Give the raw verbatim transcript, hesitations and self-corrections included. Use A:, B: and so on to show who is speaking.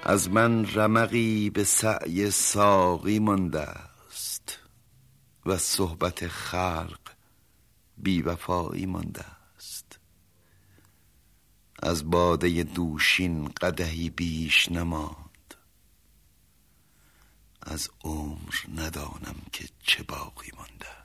A: از من رمقی به سعی ساقی مانده است و صحبت خلق بی وفایی مانده است. از باده دوشین قدحی بیش نماند، از عمر ندانم که چه باقی مانده.